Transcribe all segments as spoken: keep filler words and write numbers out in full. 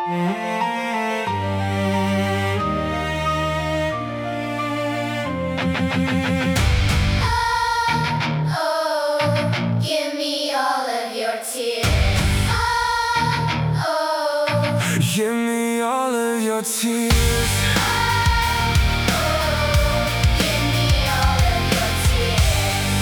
Oh, give me all of your tears. Oh, oh, Give me all of your tears. give me all of your tears.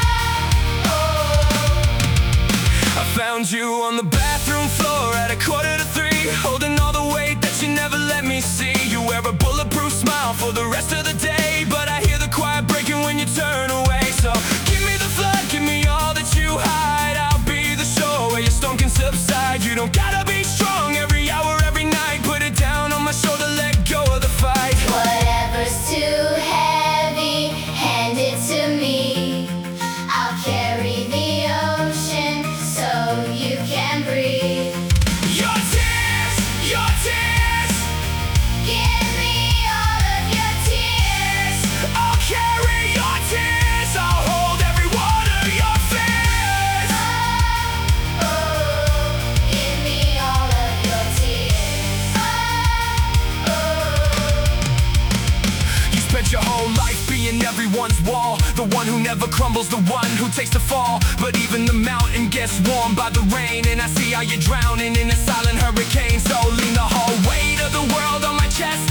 Oh, I found you on the bathroom floor at a quarter to three, holding all the weight that you never let me see. You wear a bulletproof smile for the rest of the day, but I hear the quiet breaking when you turn away. So give me the flood, give me all that you hide. I'll be the shore where your storm can subside. You don't gotta be strong every hour, every night. Put it down on my shoulder, let go of the fight. whatever's too heavy, hand it to me. I'll carry the ocean so you can breathe. Your tears, your tears, Give me all of your tears. I'll carry your tears. I'll hold every one of your fears. Oh, oh, give me all of your tears. Oh, oh. You spent your whole life being everyone's wall, the one who never crumbles, the one who takes the fall. But even the mountain gets warmed by the rain, and I see how you're drowning in a silent hurricane. So lean the whole weight of the world on my chest,